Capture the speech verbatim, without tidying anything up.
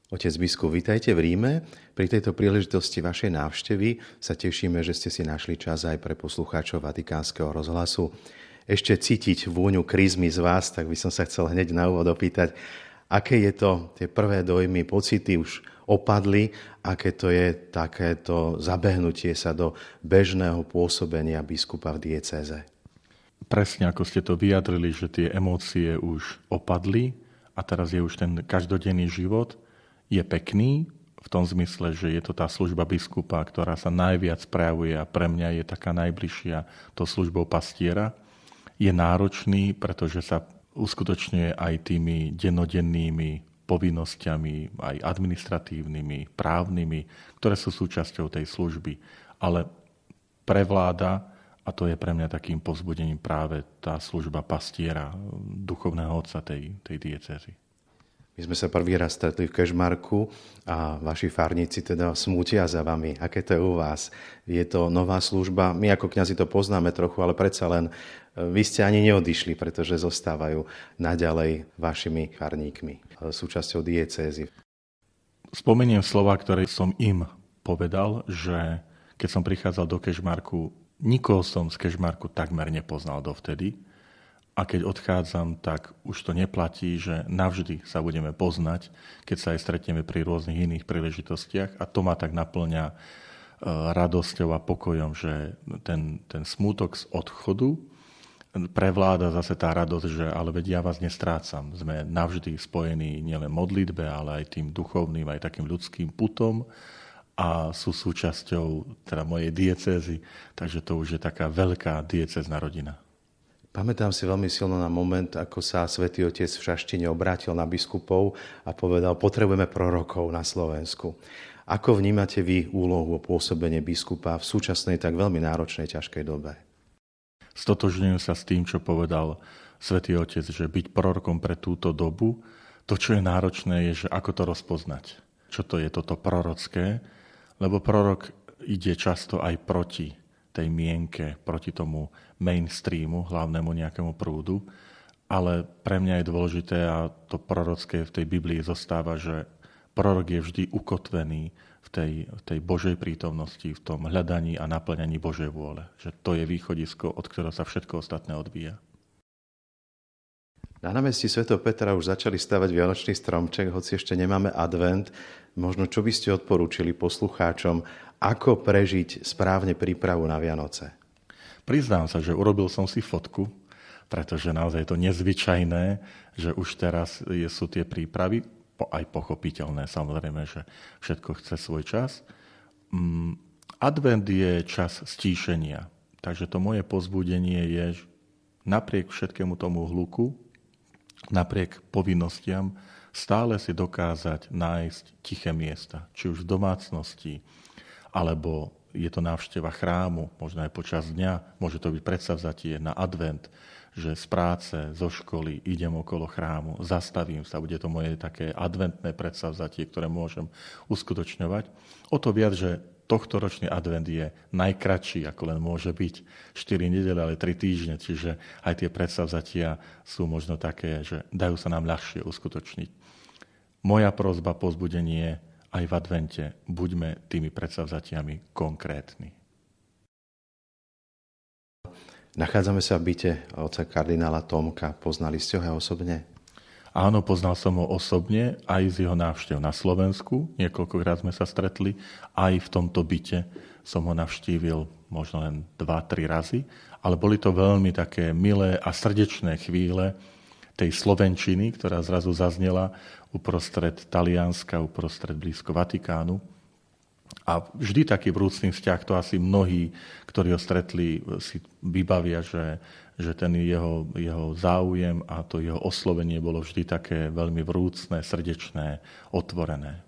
Otec biskup, vítajte v Ríme. Pri tejto príležitosti vašej návštevy sa tešíme, že ste si našli čas aj pre poslucháčov Vatikánskeho rozhlasu. Ešte cítiť vôňu krízmy z vás, tak by som sa chcel hneď na úvod opýtať, aké je to, tie prvé dojmy, pocity už opadli, aké to je takéto zabehnutie sa do bežného pôsobenia biskupa v diecéze? Presne ako ste to vyjadrili, že tie emócie už opadli a teraz je už ten každodenný život, je pekný v tom zmysle, že je to tá služba biskupa, ktorá sa najviac prejavuje a pre mňa je taká najbližšia to službou pastiera. Je náročný, pretože sa uskutočňuje aj tými dennodennými povinnosťami, aj administratívnymi, právnymi, ktoré sú súčasťou tej služby. Ale prevláda, a to je pre mňa takým povzbudením práve tá služba pastiera, duchovného otca tej, tej diecézy. My sme sa prvý raz stretli v Kežmarku a vaši farníci teda smútia za vami. Aké to je u vás? Je to nová služba? My ako kňazi to poznáme trochu, ale predsa len vy ste ani neodišli, pretože zostávajú naďalej vašimi farníkmi, súčasťou diecézy. Spomeniem slova, ktoré som im povedal, že keď som prichádzal do Kežmarku, nikoho som z Kežmarku takmer nepoznal dovtedy. A keď odchádzam, tak už to neplatí, že navždy sa budeme poznať, keď sa aj stretneme pri rôznych iných príležitostiach. A to ma tak naplňa radosťou a pokojom, že ten, ten smútok z odchodu prevláda zase tá radosť, že ale veď ja vás nestrácam. Sme navždy spojení nielen modlitbe, ale aj tým duchovným, aj takým ľudským putom a sú súčasťou teda mojej diecézy. Takže to už je taká veľká diecézna rodina. Pamätám si veľmi silno na moment, ako sa svätý Otec v Šaštine obrátil na biskupov a povedal, potrebujeme prorokov na Slovensku. Ako vnímate vy úlohu a pôsobenie biskupa v súčasnej tak veľmi náročnej, ťažkej dobe? Stotožňujem sa s tým, čo povedal svätý Otec, že byť prorokom pre túto dobu, to, čo je náročné, je, že ako to rozpoznať. Čo to je toto prorocké? Lebo prorok ide často aj proti tej mienke, proti tomu mainstreamu, hlavnému nejakému prúdu. Ale pre mňa je dôležité, a to prorocké v tej Biblii zostáva, že prorok je vždy ukotvený v tej, v tej Božej prítomnosti, v tom hľadaní a naplňaní Božej vôle. Že to je východisko, od ktorého sa všetko ostatné odvíja. Na námestí svätého Petra už začali stavať vianočný stromček, hoci ešte nemáme advent. Možno čo by ste odporúčili poslucháčom, ako prežiť správne prípravu na Vianoce? Priznám sa, že urobil som si fotku, pretože naozaj je to nezvyčajné, že už teraz sú tie prípravy, aj pochopiteľné, samozrejme, že všetko chce svoj čas. Advent je čas stíšenia, takže to moje povzbudenie je, že napriek všetkému tomu hluku, napriek povinnostiam, stále si dokázať nájsť tiché miesta, či už v domácnosti, alebo je to návšteva chrámu, možno aj počas dňa, môže to byť predsavzatie na advent, že z práce, zo školy idem okolo chrámu, zastavím sa, bude to moje také adventné predsavzatie, ktoré môžem uskutočňovať. O to viac, že tohtoročný advent je najkratší, ako len môže byť. štyri nedele, ale tri týždne, čiže aj tie predsavzatia sú možno také, že dajú sa nám ľahšie uskutočniť. Moja prosba, povzbudenie aj v advente, buďme tými predsavzatiami konkrétni. Nachádzame sa v byte otca kardinála Tomka. Poznali ste ho aj osobne? Áno, poznal som ho osobne, aj z jeho návštev na Slovensku. Niekoľkokrát sme sa stretli. Aj v tomto byte som ho navštívil možno len dva tri razy. Ale boli to veľmi také milé a srdečné chvíle tej slovenčiny, ktorá zrazu zaznela uprostred Talianska, uprostred blízko Vatikánu. A vždy taký vrúcný vzťah, to asi mnohí, ktorí ho stretli, si vybavia, že, že ten jeho, jeho záujem a to jeho oslovenie bolo vždy také veľmi vrúcne, srdečné, otvorené.